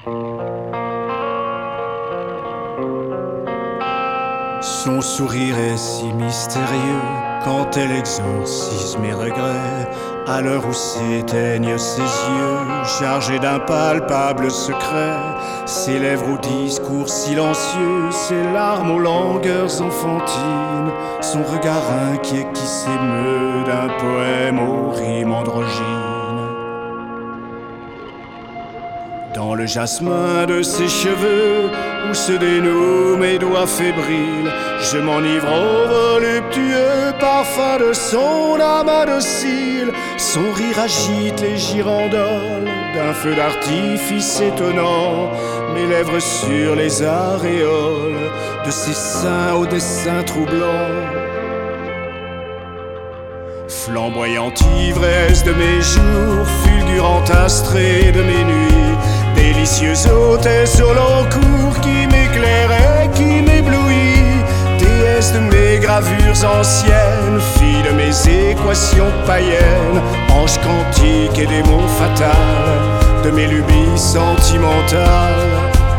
Son sourire est si mystérieux quand elle exorcise mes regrets. À l'heure où s'éteignent ses yeux, chargés d'impalpables secrets, ses lèvres au discours silencieux, ses larmes aux langueurs enfantines, son regard inquiet qui s'émeut d'un poème aux rimes androgynes. Dans le jasmin de ses cheveux, où se dénouent mes doigts fébriles, je m'enivre au voluptueux parfum de son âme indocile. Son rire agite les girandoles d'un feu d'artifice étonnant, mes lèvres sur les aréoles de ses seins au dessin troublant. Flamboyante ivresse de mes jours, fulgurante astrée de mes nuits, délicieuse hôtesse au long cours qui m'éclairait, qui m'éblouit, déesse de mes gravures anciennes, fille de mes équations païennes, ange quantique et démon fatal de mes lubies sentimentales.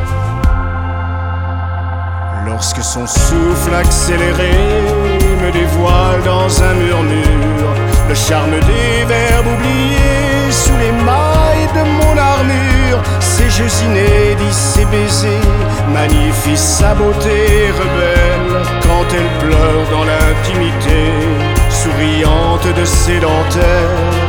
Lorsque son souffle accéléré me dévoile dans un murmure le charme des verbes oubliés sous les mailles de mon armure, ses jeux inédits, ses baisers magnifient sa beauté rebelle quand elle pleure dans l'intimité, souriante de ses dentelles.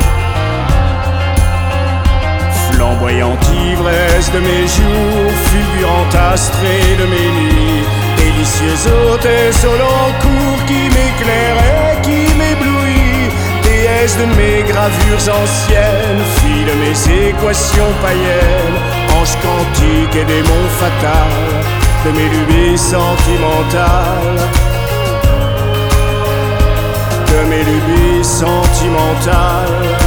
Flamboyante ivresse de mes jours, fulgurante astrée de mes nuits, délicieuse hôtesse au long cours qui m'éclairait, qui m'éblouit, déesse de mes gravures anciennes, fille de mes équations païennes, ange quantique et démon fatal de mes lubies sentimentales, de mes lubies sentimentales.